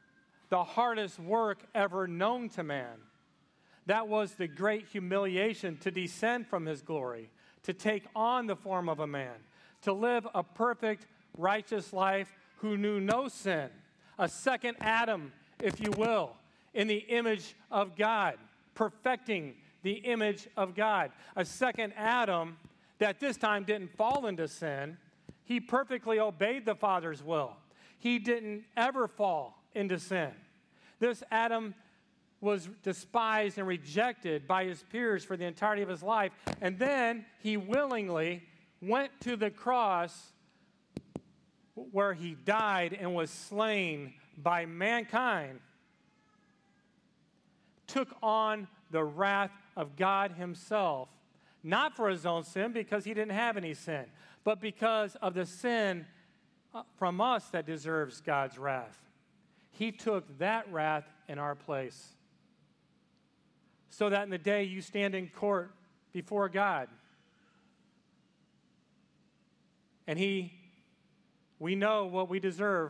the hardest work ever known to man. That was the great humiliation, to descend from his glory, to take on the form of a man, to live a perfect, righteous life who knew no sin, a second Adam, if you will, in the image of God, perfecting the image of God. A second Adam that this time didn't fall into sin. He perfectly obeyed the Father's will. He didn't ever fall into sin. This Adam was despised and rejected by his peers for the entirety of his life. And then he willingly went to the cross where he died and was slain by mankind, took on the wrath of God himself, not for his own sin because he didn't have any sin, but because of the sin from us that deserves God's wrath. He took that wrath in our place, so that in the day you stand in court before God, and we know what we deserve,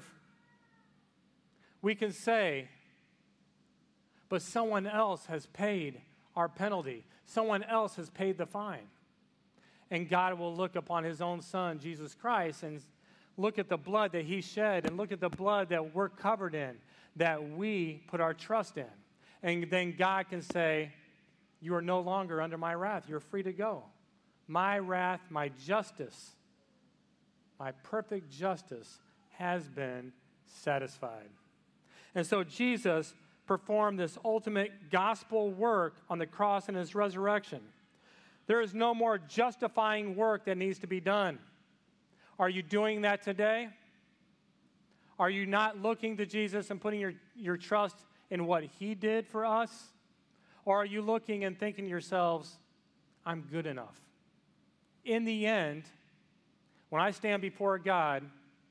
we can say, but someone else has paid our penalty. Someone else has paid the fine. And God will look upon his own Son, Jesus Christ, and look at the blood that he shed, and look at the blood that we're covered in, that we put our trust in. And then God can say, you are no longer under my wrath. You're free to go. My wrath, my justice, my perfect justice has been satisfied. And so Jesus performed this ultimate gospel work on the cross and his resurrection. There is no more justifying work that needs to be done. Are you doing that today? Are you not looking to Jesus and putting your trust in what he did for us? Or are you looking and thinking to yourselves, I'm good enough? In the end, when I stand before God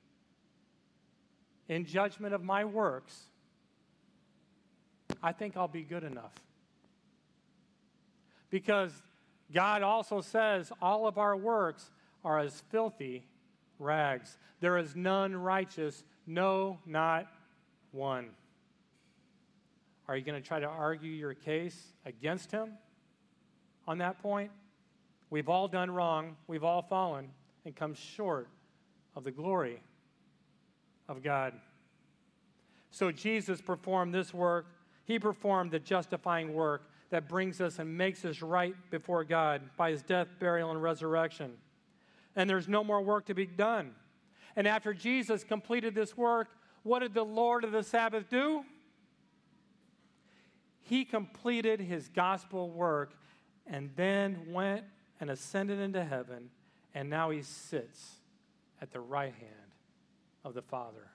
in judgment of my works, I think I'll be good enough. Because God also says all of our works are as filthy rags. There is none righteous, no, not one. Are you going to try to argue your case against him on that point? We've all done wrong. We've all fallen and come short of the glory of God. So Jesus performed this work. He performed the justifying work that brings us and makes us right before God by his death, burial, and resurrection. And there's no more work to be done. And after Jesus completed this work, what did the Lord of the Sabbath do? He completed his gospel work and then went and ascended into heaven, and now he sits at the right hand of the Father,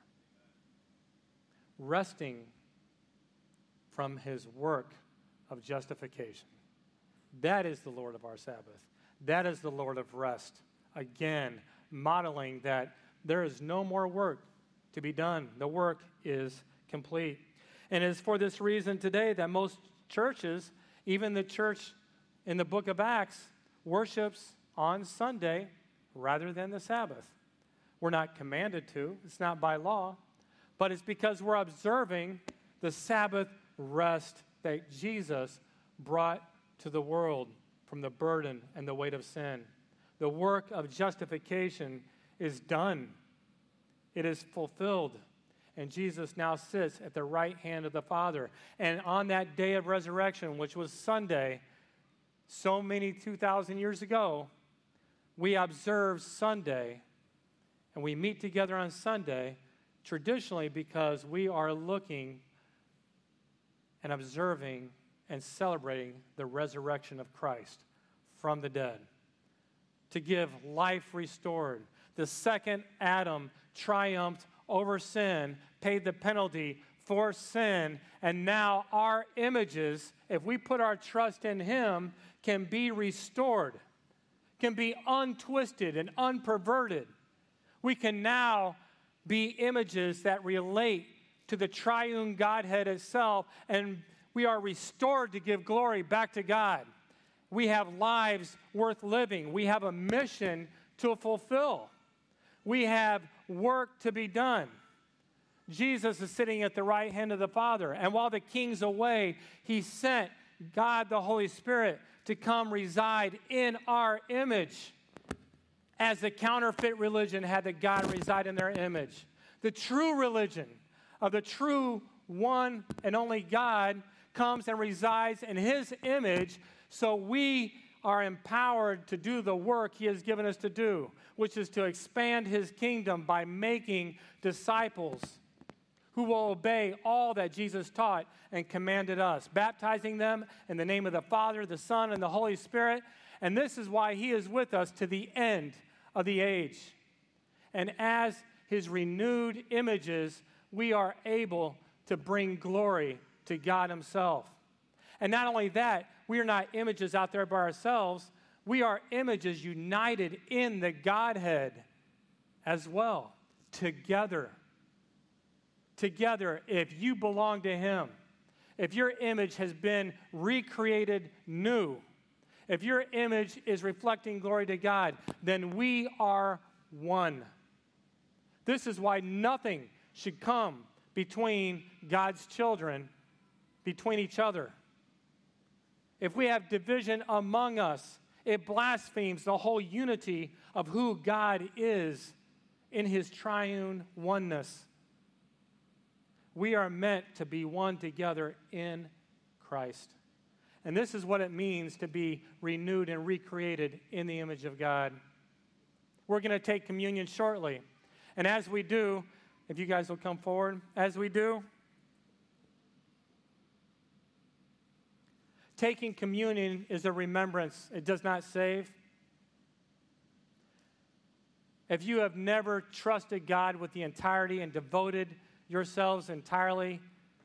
resting from his work of justification. That is the Lord of our Sabbath. That is the Lord of rest. Again, modeling that there is no more work to be done. The work is complete. And it is for this reason today that most churches, even the church in the book of Acts, worships on Sunday rather than the Sabbath. We're not commanded to. It's not by law. But it's because we're observing the Sabbath rest that Jesus brought to the world from the burden and the weight of sin. The work of justification is done. It is fulfilled. And Jesus now sits at the right hand of the Father. And on that day of resurrection, which was Sunday, so many 2,000 years ago, we observe Sunday, and we meet together on Sunday, traditionally because we are looking and observing and celebrating the resurrection of Christ from the dead, to give life restored. The second Adam triumphed over sin, paid the penalty for sin, and now our images, if we put our trust in him, can be restored, can be untwisted and unperverted. We can now be images that relate to the triune Godhead itself, and we are restored to give glory back to God. We have lives worth living. We have a mission to fulfill. We have work to be done. Jesus is sitting at the right hand of the Father. And while the king's away, he sent God the Holy Spirit to come reside in our image, as the counterfeit religion had the God reside in their image. The true religion of the true one and only God comes and resides in his image, so we are empowered to do the work he has given us to do, which is to expand his kingdom by making disciples who will obey all that Jesus taught and commanded us, baptizing them in the name of the Father, the Son, and the Holy Spirit. And this is why he is with us to the end of the age. And as his renewed images, we are able to bring glory to God himself. And not only that, we are not images out there by ourselves. We are images united in the Godhead as well, together. Together, if you belong to him, if your image has been recreated new, if your image is reflecting glory to God, then we are one. This is why nothing should come between God's children, between each other. If we have division among us, it blasphemes the whole unity of who God is in his triune oneness. We are meant to be one together in Christ. And this is what it means to be renewed and recreated in the image of God. We're going to take communion shortly. And as we do, if you guys will come forward, as we do, taking communion is a remembrance. It does not save. If you have never trusted God with the entirety and devoted yourselves entirely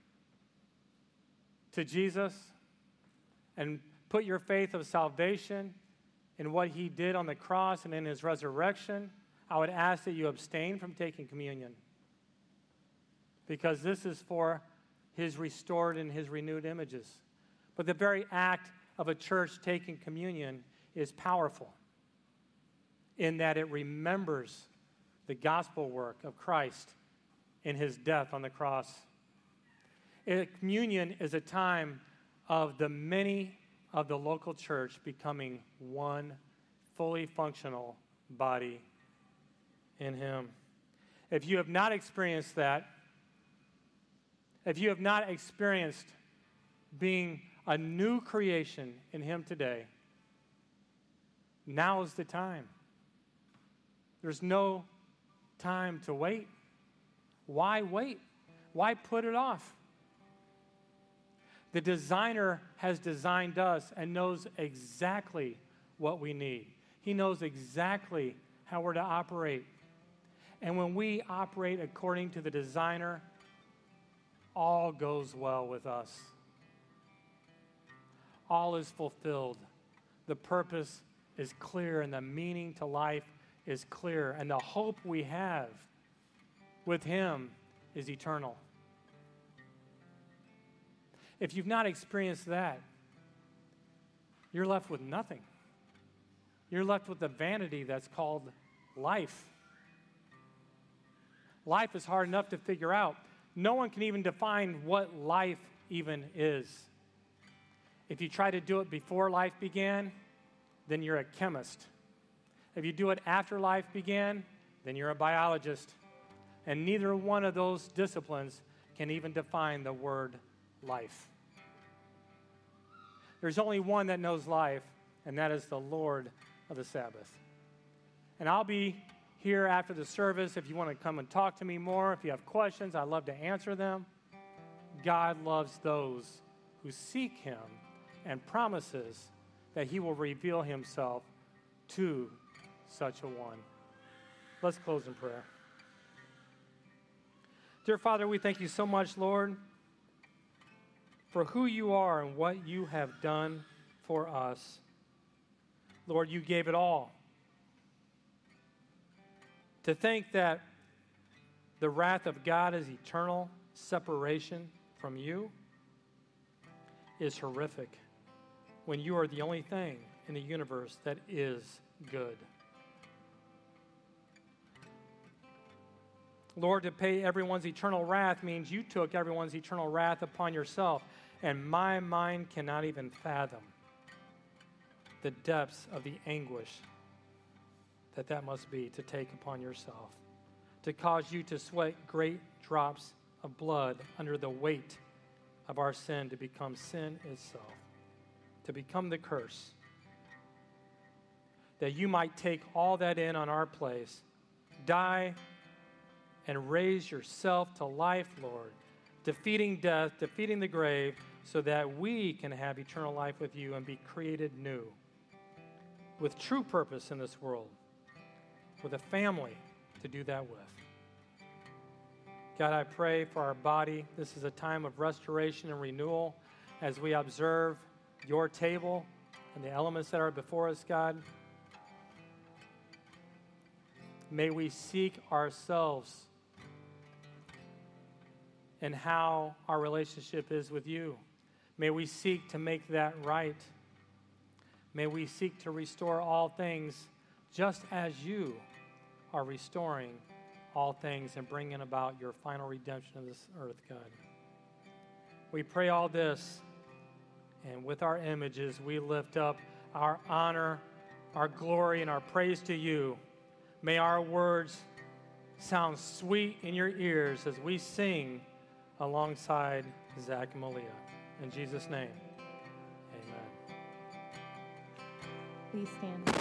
to Jesus and put your faith of salvation in what he did on the cross and in his resurrection, I would ask that you abstain from taking communion, because this is for his restored and his renewed images. But the very act of a church taking communion is powerful in that it remembers the gospel work of Christ in his death on the cross. Communion is a time of the many of the local church becoming one fully functional body in him. If you have not experienced that, if you have not experienced being a new creation in him today, now is the time. There's no time to wait. Why wait? Why put it off? The designer has designed us and knows exactly what we need. He knows exactly how we're to operate. And when we operate according to the designer, all goes well with us. All is fulfilled. The purpose is clear, and the meaning to life is clear, and the hope we have with him is eternal. If you've not experienced that, you're left with nothing. You're left with the vanity that's called life. Life is hard enough to figure out. No one can even define what life even is. If you try to do it before life began, then you're a chemist. If you do it after life began, then you're a biologist. And neither one of those disciplines can even define the word life. There's only one that knows life, and that is the Lord of the Sabbath. And I'll be here after the service if you want to come and talk to me more. If you have questions, I'd love to answer them. God loves those who seek him and promises that he will reveal himself to such a one. Let's close in prayer. Dear Father, we thank you so much, Lord, for who you are and what you have done for us. Lord, you gave it all. To think that the wrath of God is eternal separation from you is horrific when you are the only thing in the universe that is good. Lord, to pay everyone's eternal wrath means you took everyone's eternal wrath upon yourself. And my mind cannot even fathom the depths of the anguish that must be to take upon yourself, to cause you to sweat great drops of blood under the weight of our sin, to become sin itself, to become the curse, that you might take all that in on our place, die and raise yourself to life, Lord, defeating death, defeating the grave, so that we can have eternal life with you and be created new, with true purpose in this world, with a family to do that with. God, I pray for our body. This is a time of restoration and renewal as we observe your table and the elements that are before us, God. May we seek ourselves and how our relationship is with you. May we seek to make that right. May we seek to restore all things just as you are restoring all things and bringing about your final redemption of this earth, God. We pray all this, and with our images, we lift up our honor, our glory, and our praise to you. May our words sound sweet in your ears as we sing alongside Zach and Malia. In Jesus' name, amen. Please stand.